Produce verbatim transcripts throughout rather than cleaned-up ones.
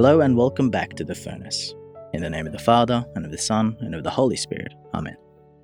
Hello and welcome back to The Furnace. In the name of the Father, and of the Son, and of the Holy Spirit. Amen.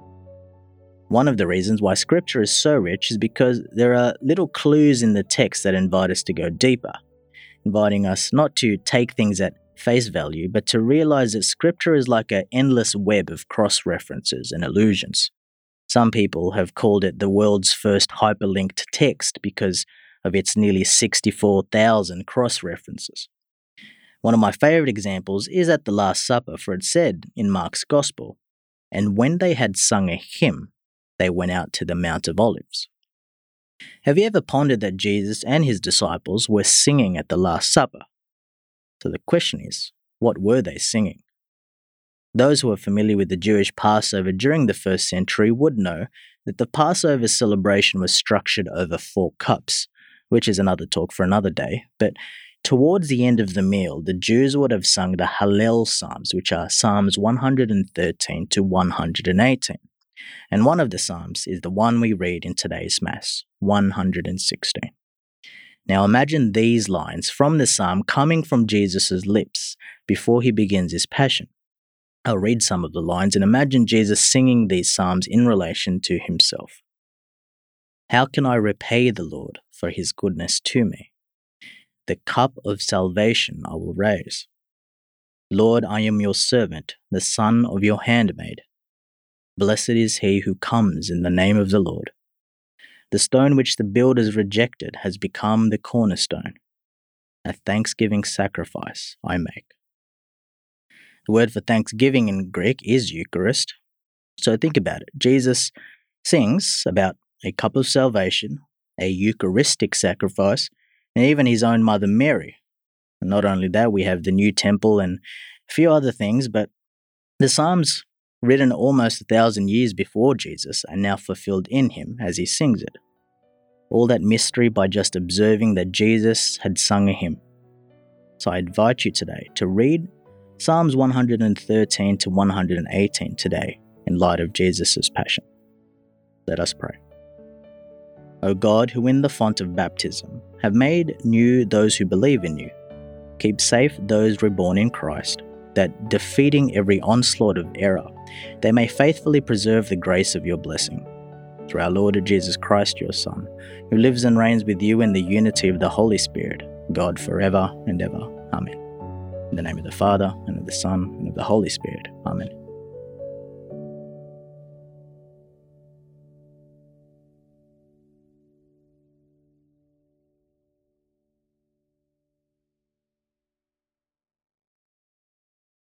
One of the reasons why Scripture is so rich is because there are little clues in the text that invite us to go deeper, inviting us not to take things at face value, but to realize that Scripture is like an endless web of cross-references and allusions. Some people have called it the world's first hyperlinked text because of its nearly sixty-four thousand cross-references. One of my favourite examples is at the Last Supper, for it said in Mark's Gospel, "And when they had sung a hymn, they went out to the Mount of Olives." Have you ever pondered that Jesus and his disciples were singing at the Last Supper? So the question is, what were they singing? Those who are familiar with the Jewish Passover during the first century would know that the Passover celebration was structured over four cups, which is another talk for another day, but towards the end of the meal, the Jews would have sung the Hallel Psalms, which are Psalms one hundred thirteen to one hundred eighteen. And one of the Psalms is the one we read in today's Mass, one hundred sixteen. Now imagine these lines from the Psalm coming from Jesus' lips before he begins his passion. I'll read some of the lines and imagine Jesus singing these Psalms in relation to himself. "How can I repay the Lord for his goodness to me? The cup of salvation I will raise. Lord, I am your servant, the son of your handmaid. Blessed is he who comes in the name of the Lord. The stone which the builders rejected has become the cornerstone. A thanksgiving sacrifice I make." The word for thanksgiving in Greek is Eucharist. So think about it. Jesus sings about a cup of salvation, a Eucharistic sacrifice, and even his own mother Mary. And not only that, we have the new temple and a few other things, but the Psalms, written almost a thousand years before Jesus, are now fulfilled in him as he sings it. All that mystery by just observing that Jesus had sung a hymn. So I invite you today to read Psalms one hundred thirteen to one hundred eighteen today in light of Jesus' passion. Let us pray. O God, who in the font of baptism have made new those who believe in you, keep safe those reborn in Christ, that, defeating every onslaught of error, they may faithfully preserve the grace of your blessing. Through our Lord Jesus Christ, your Son, who lives and reigns with you in the unity of the Holy Spirit, God forever and ever. Amen. In the name of the Father, and of the Son, and of the Holy Spirit. Amen.